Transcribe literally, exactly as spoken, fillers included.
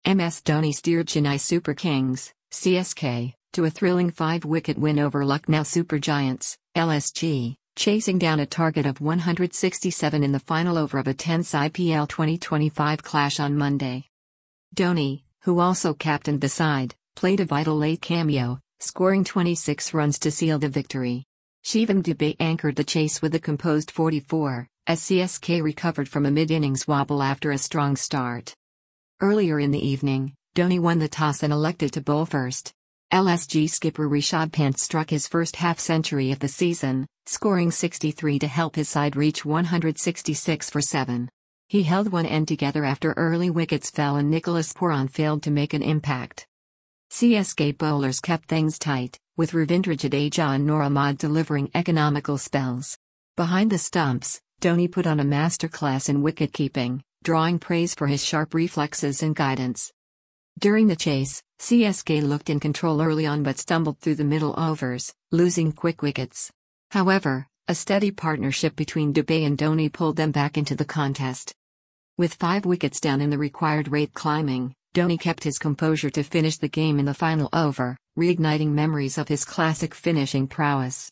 M S Dhoni steered Chennai Super Kings, C S K, to a thrilling five-wicket win over Lucknow Super Giants, L S G, chasing down a target of one hundred sixty-seven in the final over of a tense I P L twenty twenty-five clash on Monday. Dhoni, who also captained the side, played a vital late cameo, scoring twenty-six runs to seal the victory. Shivam Dube anchored the chase with a composed forty-four, as C S K recovered from a mid-innings wobble after a strong start. Earlier in the evening, Dhoni won the toss and elected to bowl first. L S G skipper Rishabh Pant struck his first half-century of the season, scoring sixty-three to help his side reach one hundred sixty-six for seven. He held one end together after early wickets fell and Nicholas Pooran failed to make an impact. C S K bowlers kept things tight, with Ravindra Jadeja and Noor Ahmad delivering economical spells. Behind the stumps, Dhoni put on a masterclass in wicket-keeping, drawing praise for his sharp reflexes and guidance. During the chase, C S K looked in control early on but stumbled through the middle overs, losing quick wickets. However, a steady partnership between Dube and Dhoni pulled them back into the contest. With five wickets down and the required rate climbing, Dhoni kept his composure to finish the game in the final over, reigniting memories of his classic finishing prowess.